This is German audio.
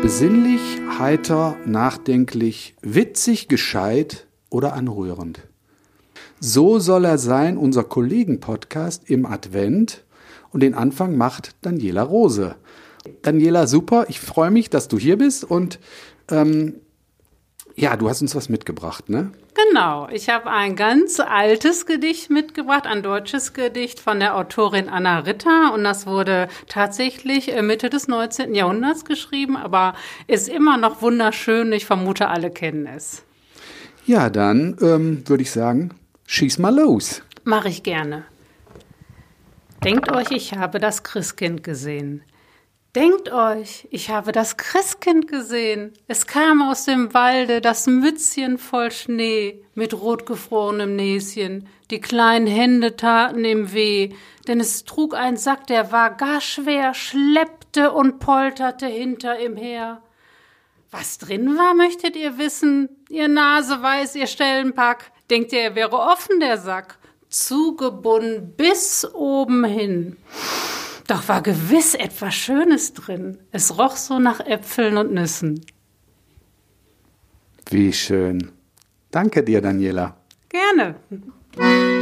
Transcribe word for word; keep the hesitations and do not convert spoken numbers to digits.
Besinnlich, heiter, nachdenklich, witzig, gescheit oder anrührend. So soll er sein, unser Kollegen-Podcast im Advent. Und den Anfang macht Daniela Rose. Daniela, super, ich freue mich, dass du hier bist. Und ähm, ja, du hast uns was mitgebracht, ne? Genau, ich habe ein ganz altes Gedicht mitgebracht, ein deutsches Gedicht von der Autorin Anna Ritter. Und das wurde tatsächlich Mitte des neunzehnten Jahrhunderts geschrieben, aber ist immer noch wunderschön. Ich vermute, alle kennen es. Ja, dann ähm, würde ich sagen, schieß mal los. Mache ich gerne. Denkt euch, ich habe das Christkind gesehen. Denkt euch, ich habe das Christkind gesehen. Es kam aus dem Walde, das Mützchen voll Schnee, mit rotgefrorenem Näschen. Die kleinen Hände taten ihm weh, denn es trug ein Sack, der war gar schwer, schleppte und polterte hinter ihm her. Was drin war, möchtet ihr wissen? Ihr Nase weiß, ihr Stellenpack. Denkt ihr, er wäre offen, der Sack? Zugebunden bis oben hin. Doch war gewiss etwas Schönes drin. Es roch so nach Äpfeln und Nüssen. Wie schön. Danke dir, Daniela. Gerne.